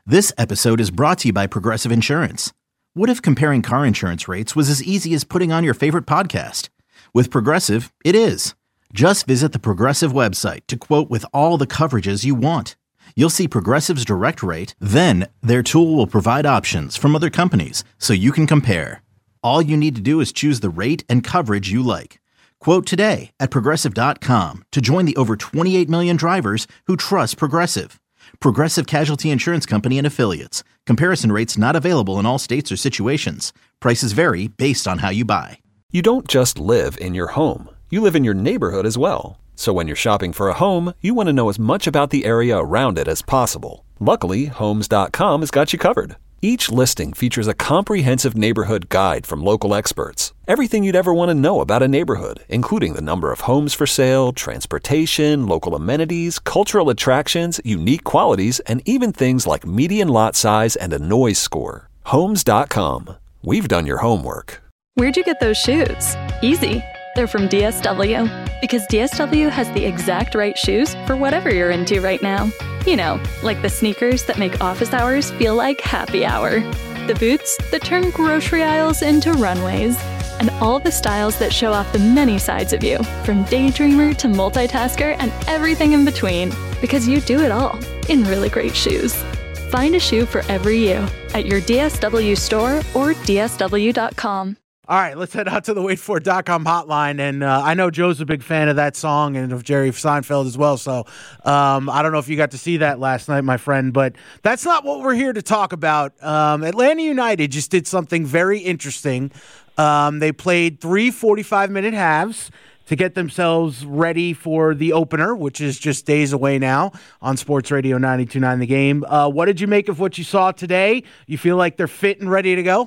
This episode is brought to you by Progressive Insurance. What if comparing car insurance rates was as easy as putting on your favorite podcast? With Progressive, it is. Just visit the Progressive website to quote with all the coverages you want. You'll see Progressive's direct rate, then their tool will provide options from other companies so you can compare. All you need to do is choose the rate and coverage you like. Quote today at Progressive.com to join the over 28 million drivers who trust Progressive. Progressive Casualty Insurance Company and Affiliates. Comparison rates not available in all states or situations. Prices vary based on how you buy. You don't just live in your home. You live in your neighborhood as well. So when you're shopping for a home, you want to know as much about the area around it as possible. Luckily, Homes.com has got you covered. Each listing features a comprehensive neighborhood guide from local experts. Everything you'd ever want to know about a neighborhood, including the number of homes for sale, transportation, local amenities, cultural attractions, unique qualities, and even things like median lot size and a noise score. Homes.com. We've done your homework. Where'd you get those shoes? Easy. They're from DSW. Because DSW has the exact right shoes for whatever you're into right now. You know, like the sneakers that make office hours feel like happy hour. The boots that turn grocery aisles into runways. And all the styles that show off the many sides of you, from daydreamer to multitasker and everything in between. Because you do it all in really great shoes. Find a shoe for every you at your DSW store or DSW.com. All right, let's head out to the waitfor.com hotline. And I know Joe's a big fan of that song and of Jerry Seinfeld as well. So I don't know if you got to see that last night, my friend. But that's not what we're here to talk about. Atlanta United just did something very interesting. They played 3 45-minute halves to get themselves ready for the opener, which is just days away now on Sports Radio 92.9 The Game. What did you make of what you saw today? You feel like they're fit and ready to go?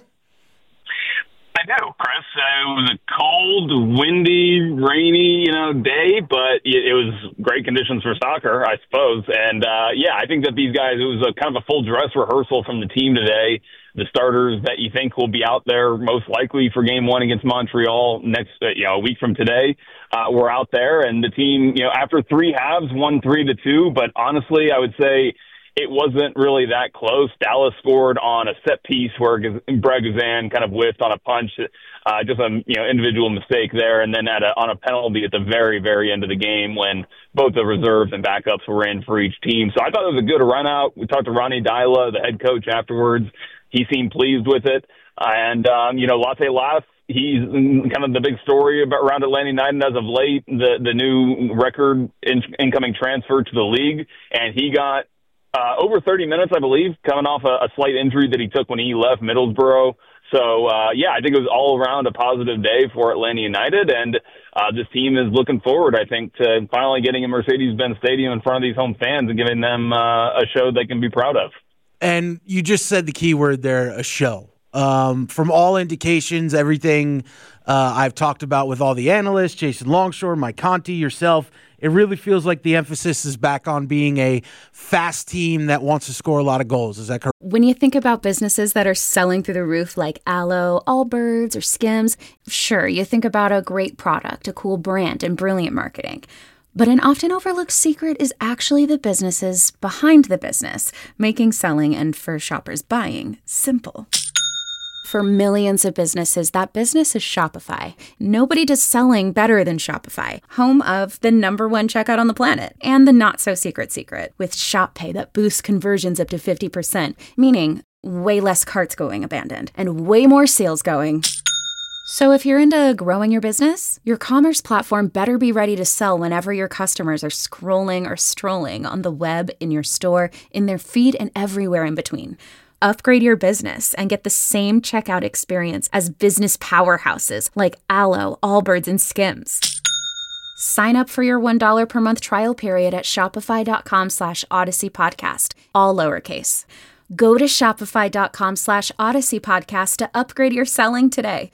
I do, Chris. It was a cold, windy, rainy, day, but it was great conditions for soccer, I suppose. And I think that these guys, it was a kind of a full dress rehearsal from the team today. The starters that you think will be out there most likely for Game 1 against Montreal next, a week from today, were out there. And the team, after 3 halves, won 3-2. But honestly, I would say it wasn't really that close. Dallas scored on a set piece where Brad Guzan kind of whiffed on a punch, just an individual mistake there, and then on a penalty at the very, very end of the game when both the reserves and backups were in for each team. So I thought it was a good run out. We talked to Ronnie Dyla, the head coach, afterwards. He seemed pleased with it. And, Latte Lass, he's kind of the big story around Atlanta United as of late, the new record incoming transfer to the league, and he got over 30 minutes, I believe, coming off a slight injury that he took when he left Middlesbrough. So, I think it was all around a positive day for Atlanta United, and this team is looking forward, I think, to finally getting a Mercedes-Benz Stadium in front of these home fans and giving them a show they can be proud of. And you just said the key word there, a show. From all indications, everything I've talked about with all the analysts, Jason Longshore, Mike Conti, yourself, it really feels like the emphasis is back on being a fast team that wants to score a lot of goals. Is that correct? When you think about businesses that are selling through the roof like Aloe, Allbirds, or Skims, sure, you think about a great product, a cool brand, and brilliant marketing. But an often overlooked secret is actually the businesses behind the business, making selling and, for shoppers, buying simple. For millions of businesses, that business is Shopify. Nobody does selling better than Shopify, home of the #1 checkout on the planet, and the not-so-secret secret, with Shop Pay that boosts conversions up to 50%, meaning way less carts going abandoned, and way more sales going. So if you're into growing your business, your commerce platform better be ready to sell whenever your customers are scrolling or strolling on the web, in your store, in their feed, and everywhere in between. Upgrade your business and get the same checkout experience as business powerhouses like Aloe, Allbirds, and Skims. Sign up for your $1 per month trial period at shopify.com/Odyssey Podcast, all lowercase. Go to shopify.com/Odyssey Podcast to upgrade your selling today.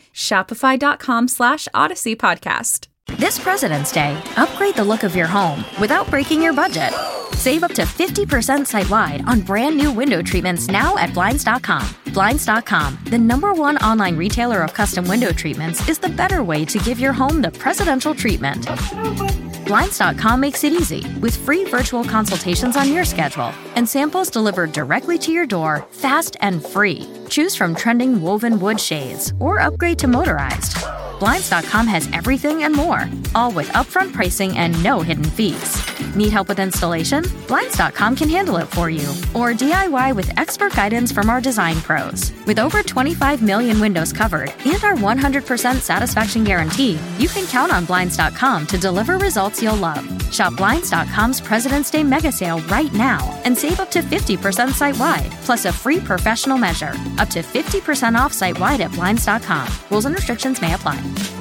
Shopify.com/Odyssey Podcast. This President's Day, upgrade the look of your home without breaking your budget. Save up to 50% site-wide on brand new window treatments now at Blinds.com. Blinds.com, the #1 online retailer of custom window treatments, is the better way to give your home the presidential treatment. Blinds.com makes it easy with free virtual consultations on your schedule and samples delivered directly to your door, fast and free. Choose from trending woven wood shades or upgrade to motorized. Blinds.com has everything and more, all with upfront pricing and no hidden fees. Need help with installation? Blinds.com can handle it for you. Or DIY with expert guidance from our design pros. With over 25 million windows covered and our 100% satisfaction guarantee, you can count on Blinds.com to deliver results you'll love. Shop Blinds.com's President's Day mega sale right now and save up to 50% site-wide, plus a free professional measure. Up to 50% off site-wide at Blinds.com. Rules and restrictions may apply.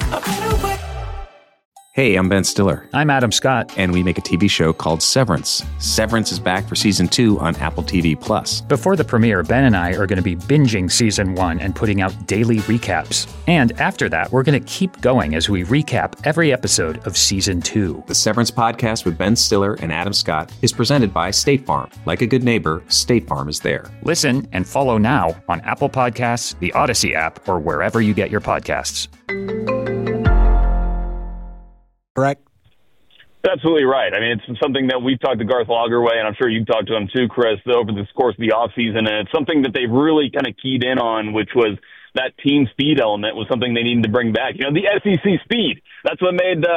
Hey, I'm Ben Stiller. I'm Adam Scott. And we make a TV show called Severance. Severance is back for Season 2 on Apple TV+. Before the premiere, Ben and I are going to be binging Season 1 and putting out daily recaps. And after that, we're going to keep going as we recap every episode of Season 2. The Severance podcast with Ben Stiller and Adam Scott is presented by State Farm. Like a good neighbor, State Farm is there. Listen and follow now on Apple Podcasts, the Odyssey app, or wherever you get your podcasts. Correct? Absolutely right. I mean, it's something that we've talked to Garth Lagerwey, and I'm sure you've talked to him too, Chris, over the course of the offseason, and it's something that they've really kind of keyed in on, which was that team speed element was something they needed to bring back. You know, the SEC speed. That's what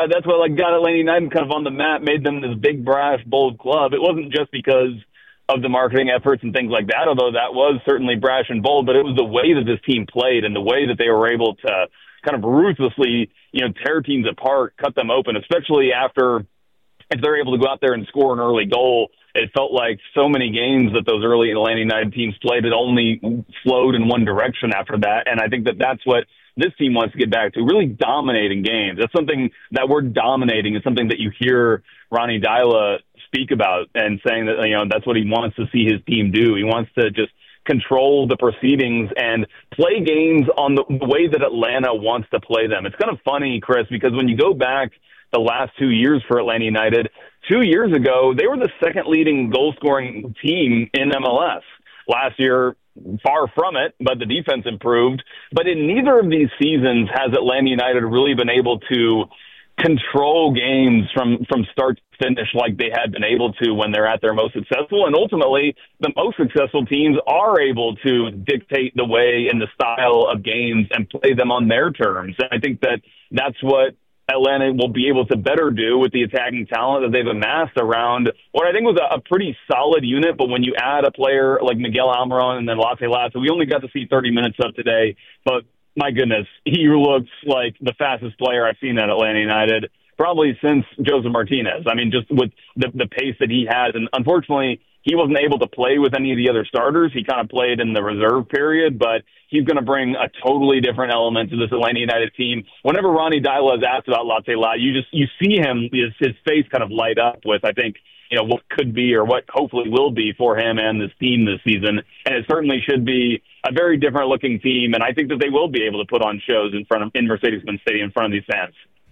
got Atlanta United kind of on the map, made them this big, brash, bold club. It wasn't just because of the marketing efforts and things like that, although that was certainly brash and bold, but it was the way that this team played and the way that they were able to kind of ruthlessly, tear teams apart, cut them open, especially after if they're able to go out there and score an early goal. It felt like so many games that those early Atlanta United teams played, it only flowed in one direction after that. And I think that that's what this team wants to get back to, really dominating games. That's something, that word dominating is something that you hear Ronnie Deila speak about and saying that, that's what he wants to see his team do. He wants to just control the proceedings and play games on the way that Atlanta wants to play them. It's kind of funny, Chris, because when you go back the last 2 years for Atlanta United, 2 years ago, they were the second leading goal-scoring team in MLS. Last year, far from it, but the defense improved. But in neither of these seasons has Atlanta United really been able to control games from start to finish like they had been able to when they're at their most successful. And ultimately, the most successful teams are able to dictate the way and the style of games and play them on their terms. And I think that that's what Atlanta will be able to better do with the attacking talent that they've amassed around what I think was a pretty solid unit. But when you add a player like Miguel Almiron and then Latte Lasso, we only got to see 30 minutes of today, but my goodness, he looks like the fastest player I've seen at Atlanta United probably since Joseph Martinez. I mean, just with the pace that he has. And unfortunately, he wasn't able to play with any of the other starters. He kind of played in the reserve period, but he's going to bring a totally different element to this Atlanta United team. Whenever Ronnie Deila is asked about Latte Latte, you see him, his face kind of light up with, I think, what could be or what hopefully will be for him and this team this season. And it certainly should be a very different looking team. And I think that they will be able to put on shows in Mercedes-Benz Stadium in front of these fans.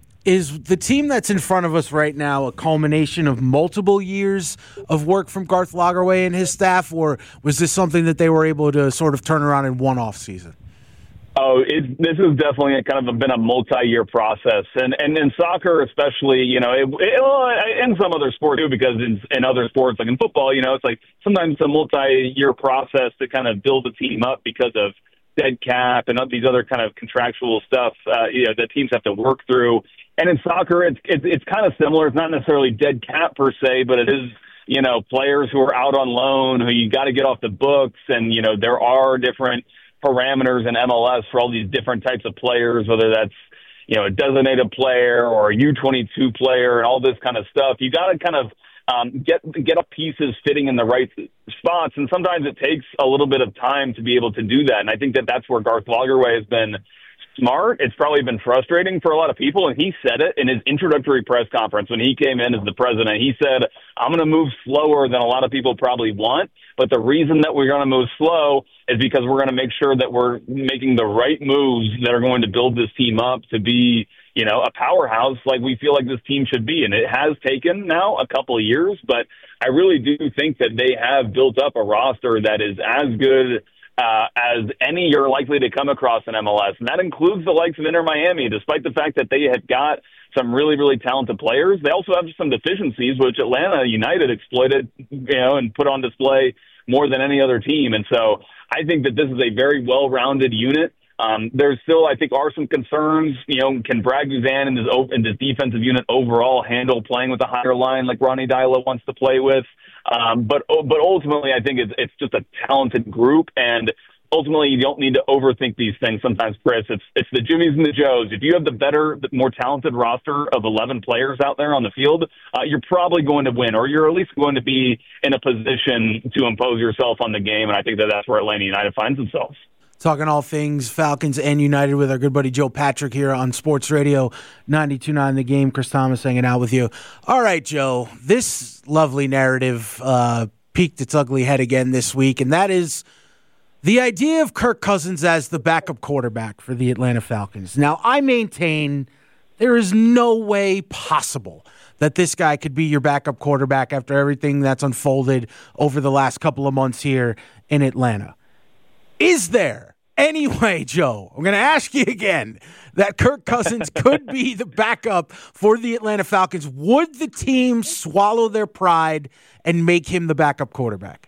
Is the team that's in front of us right now a culmination of multiple years of work from Garth Lagerwey and his staff, or was this something that they were able to sort of turn around in one off season? Oh, this is definitely been a multi-year process, and in soccer especially, in some other sports too, because in other sports like in football, it's like sometimes a multi-year process to kind of build a team up because of dead cap and these other kind of contractual stuff, that teams have to work through. And in soccer, it's kind of similar. It's not necessarily dead cap per se, but it is, players who are out on loan who you got to get off the books, and there are different parameters in MLS for all these different types of players, whether that's, a designated player or a U22 player and all this kind of stuff. You got to kind of get up pieces fitting in the right spots. And sometimes it takes a little bit of time to be able to do that. And I think that that's where Garth Lagerwey has been smart. It's probably been frustrating for a lot of people. And he said it in his introductory press conference when he came in as the president. He said, I'm going to move slower than a lot of people probably want. But the reason that we're going to move slow is because we're going to make sure that we're making the right moves that are going to build this team up to be, a powerhouse like we feel like this team should be. And it has taken now a couple of years, but I really do think that they have built up a roster that is as good as any you're likely to come across in MLS. And that includes the likes of Inter Miami, despite the fact that they had got some really, really talented players. They also have some deficiencies, which Atlanta United exploited, and put on display more than any other team. And so I think that this is a very well-rounded unit. There's still, I think, are some concerns. Can Brad Guzan and his defensive unit overall handle playing with a higher line like Ronny Deila wants to play with? But ultimately, I think it's just a talented group, and ultimately, you don't need to overthink these things sometimes, Chris. It's the Jimmies and the Joes. If you have the more talented roster of 11 players out there on the field, you're probably going to win, or you're at least going to be in a position to impose yourself on the game, and I think that's where Atlanta United finds themselves. Talking all things Falcons and United with our good buddy Joe Patrick here on Sports Radio 92.9 The Game. Chris Thomas hanging out with you. All right, Joe, this lovely narrative peeked its ugly head again this week, and that is the idea of Kirk Cousins as the backup quarterback for the Atlanta Falcons. Now, I maintain there is no way possible that this guy could be your backup quarterback after everything that's unfolded over the last couple of months here in Atlanta. Is there any way, Joe, I'm going to ask you again, that Kirk Cousins could be the backup for the Atlanta Falcons? Would the team swallow their pride and make him the backup quarterback?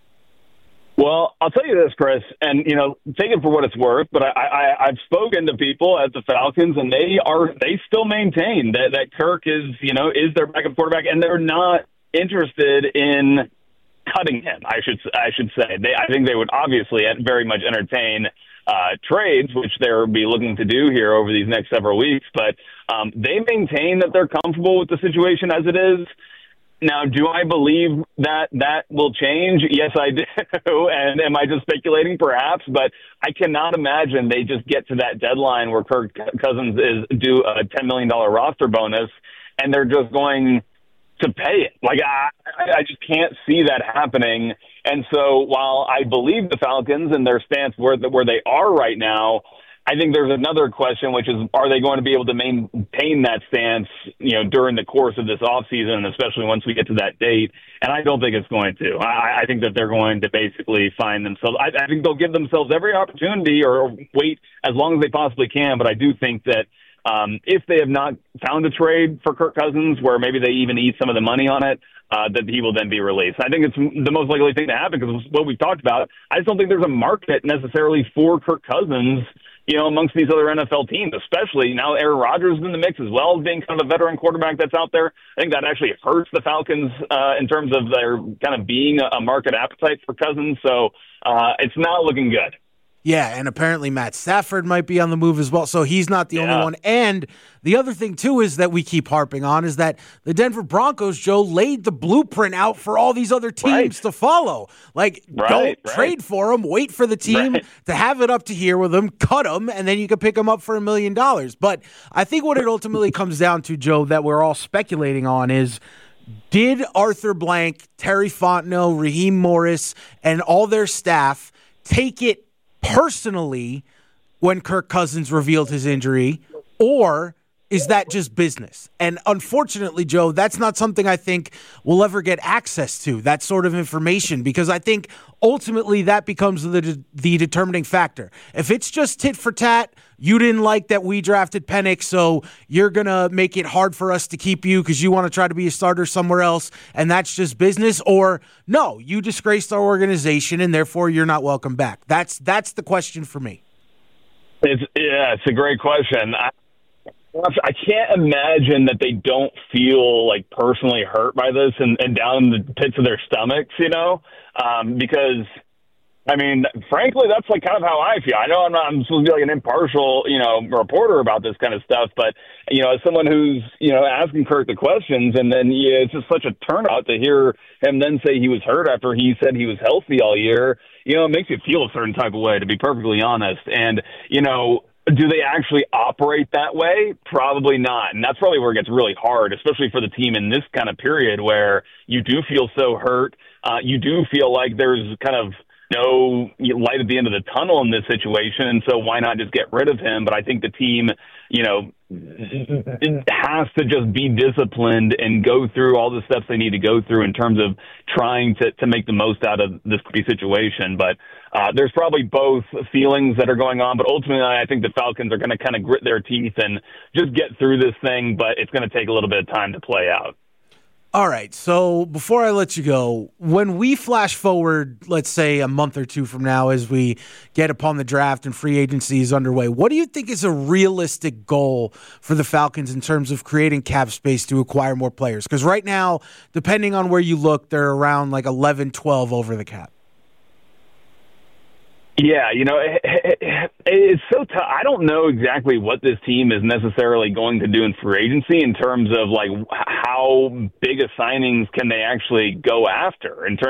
Well, I'll tell you this, Chris, and take it for what it's worth. But I've spoken to people at the Falcons, and they still maintain that Kirk is their backup quarterback, and they're not interested in cutting him. I should say. I think they would obviously very much entertain trades, which they'll be looking to do here over these next several weeks. But they maintain that they're comfortable with the situation as it is. Now, do I believe that will change? Yes, I do. And am I just speculating? Perhaps. But I cannot imagine they just get to that deadline where Kirk Cousins is due a $10 million roster bonus, and they're just going to pay it. Like, I just can't see that happening. And so while I believe the Falcons and their stance where they are right now, I think there's another question, which is, are they going to be able to maintain that stance, during the course of this offseason, and especially once we get to that date? And I don't think it's going to. I think that they're going to basically find themselves. I think they'll give themselves every opportunity or wait as long as they possibly can. But I do think that if they have not found a trade for Kirk Cousins where maybe they even eat some of the money on it, that he will then be released. I think it's the most likely thing to happen because what we've talked about, I just don't think there's a market necessarily for Kirk Cousins, amongst these other NFL teams, especially now Aaron Rodgers is in the mix as well, being kind of a veteran quarterback that's out there. I think that actually hurts the Falcons in terms of their kind of being a market appetite for Cousins. So it's not looking good. Yeah, and apparently Matt Stafford might be on the move as well, so he's not the only one. And the other thing, too, is that we keep harping on is that the Denver Broncos, Joe, laid the blueprint out for all these other teams to follow. Like, don't trade for them, wait for the team to have it up to here with them, cut them, and then you can pick them up for $1 million. But I think what it ultimately comes down to, Joe, that we're all speculating on is, did Arthur Blank, Terry Fontenot, Raheem Morris, and all their staff take it personally when Kirk Cousins revealed his injury, or is that just business? And unfortunately, Joe, that's not something I think we'll ever get access to, that sort of information, because I think ultimately that becomes the determining factor. If it's just tit for tat, you didn't like that we drafted Penix, so you're going to make it hard for us to keep you because you want to try to be a starter somewhere else, and that's just business, or no, you disgraced our organization and therefore you're not welcome back. That's the question for me. It's a great question. I can't imagine that they don't feel like personally hurt by this and down in the pits of their stomachs, because I mean, frankly, that's like kind of how I feel. I know I'm supposed to be like an impartial, reporter about this kind of stuff, but as someone who's, asking Kirk the questions, and then it's just such a turnout to hear him then say he was hurt after he said he was healthy all year. It makes you feel a certain type of way, to be perfectly honest. And do they actually operate that way? Probably not. And that's probably where it gets really hard, especially for the team in this kind of period where you do feel so hurt. You do feel like there's kind of no light at the end of the tunnel in this situation. And so why not just get rid of him? But I think the team, has to just be disciplined and go through all the steps they need to go through in terms of trying to make the most out of this situation. But there's probably both feelings that are going on, but ultimately I think the Falcons are going to kind of grit their teeth and just get through this thing, but it's going to take a little bit of time to play out. All right, so before I let you go, when we flash forward, let's say a month or two from now as we get upon the draft and free agency is underway, what do you think is a realistic goal for the Falcons in terms of creating cap space to acquire more players? Because right now, depending on where you look, they're around like 11, 12 over the cap. Yeah, it's so tough. I don't know exactly what this team is necessarily going to do in free agency in terms of like how big a signings can they actually go after. And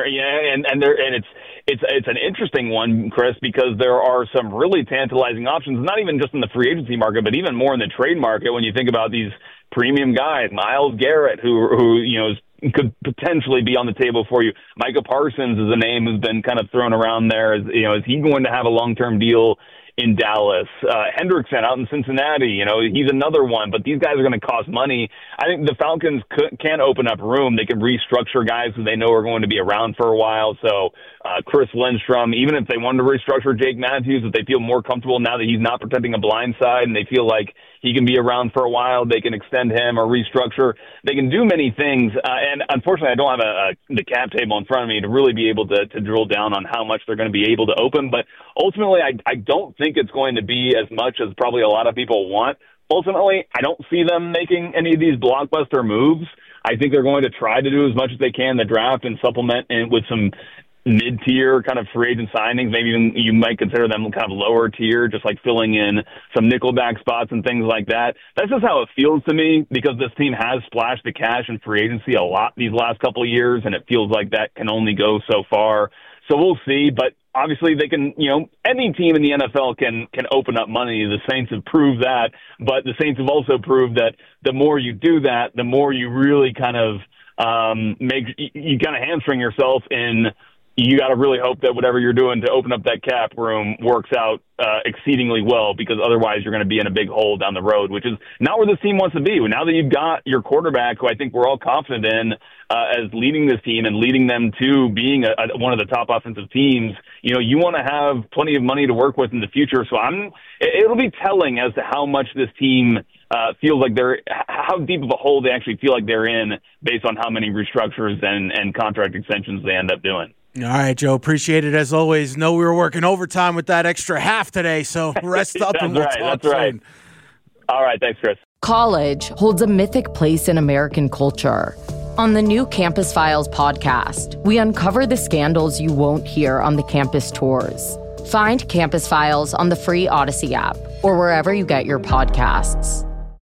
it's an interesting one, Chris, because there are some really tantalizing options, not even just in the free agency market, but even more in the trade market when you think about these premium guys, Myles Garrett, who could potentially be on the table for you. Micah Parsons is a name who's been kind of thrown around there. Is he going to have a long-term deal in Dallas? Hendrickson out in Cincinnati, he's another one, but these guys are going to cost money. I think the Falcons can open up room. They can restructure guys who they know are going to be around for a while. So Chris Lindstrom, even if they wanted to restructure Jake Matthews, if they feel more comfortable now that he's not protecting a blind side and they feel like he can be around for a while, they can extend him or restructure. They can do many things. And unfortunately, I don't have the cap table in front of me to really be able to drill down on how much they're going to be able to open. But ultimately, I don't think it's going to be as much as probably a lot of people want. Ultimately, I don't see them making any of these blockbuster moves. I think they're going to try to do as much as they can in the draft and supplement with some mid-tier kind of free agent signings. Maybe even you might consider them kind of lower tier, just like filling in some nickelback spots and things like that. That's just how it feels to me, because this team has splashed the cash in free agency a lot these last couple of years, and it feels like that can only go so far. So we'll see, but obviously they can, any team in the NFL can open up money. The Saints have proved that, but the Saints have also proved that the more you do that, the more you really kind of you kind of hamstring yourself in. You got to really hope that whatever you're doing to open up that cap room works out exceedingly well, because otherwise you're going to be in a big hole down the road, which is not where this team wants to be. Now that you've got your quarterback, who I think we're all confident in as leading this team and leading them to being one of the top offensive teams, you want to have plenty of money to work with in the future. So it'll be telling as to how much this team feels like how deep of a hole they actually feel like they're in based on how many restructures and contract extensions they end up doing. All right, Joe. Appreciate it as always. Know we were working overtime with that extra half today, so rest up and we'll talk soon. Right. All right. Thanks, Chris. College holds a mythic place in American culture. On the new Campus Files podcast, we uncover the scandals you won't hear on the campus tours. Find Campus Files on the free Odyssey app or wherever you get your podcasts.